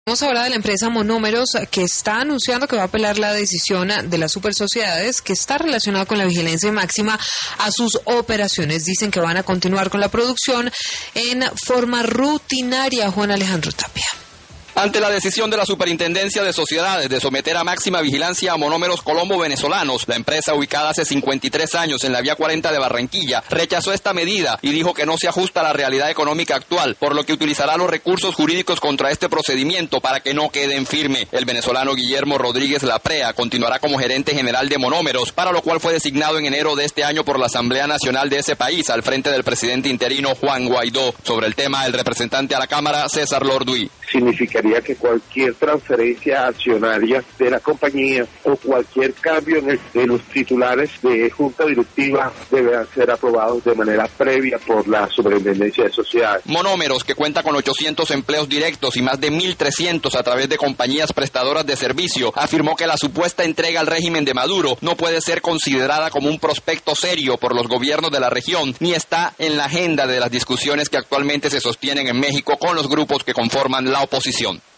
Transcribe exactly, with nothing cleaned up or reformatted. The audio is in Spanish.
Vamos ahora de la empresa Monómeros, que está anunciando que va a apelar la decisión de las supersociedades que está relacionada con la vigilancia máxima a sus operaciones. Dicen que van a continuar con la producción en forma rutinaria. Juan Alejandro Tapia. Ante la decisión de la Superintendencia de Sociedades de someter a máxima vigilancia a Monómeros Colombo venezolanos, la empresa ubicada hace cincuenta y tres años en la vía cuarenta de Barranquilla rechazó esta medida y dijo que no se ajusta a la realidad económica actual, por lo que utilizará los recursos jurídicos contra este procedimiento para que no quede en firme. El venezolano Guillermo Rodríguez Laprea continuará como gerente general de Monómeros, para lo cual fue designado en enero de este año por la Asamblea Nacional de ese país al frente del presidente interino Juan Guaidó. Sobre el tema, el representante a la Cámara, César Lorduy. Significaría que cualquier transferencia accionaria de la compañía o cualquier cambio en, el, en los titulares de junta directiva deberán ser aprobados de manera previa por la Superintendencia de Sociedades. Monómeros, que cuenta con ochocientos empleos directos y más de mil trescientos a través de compañías prestadoras de servicio, afirmó que la supuesta entrega al régimen de Maduro no puede ser considerada como un prospecto serio por los gobiernos de la región, ni está en la agenda de las discusiones que actualmente se sostienen en México con los grupos que conforman la oposición.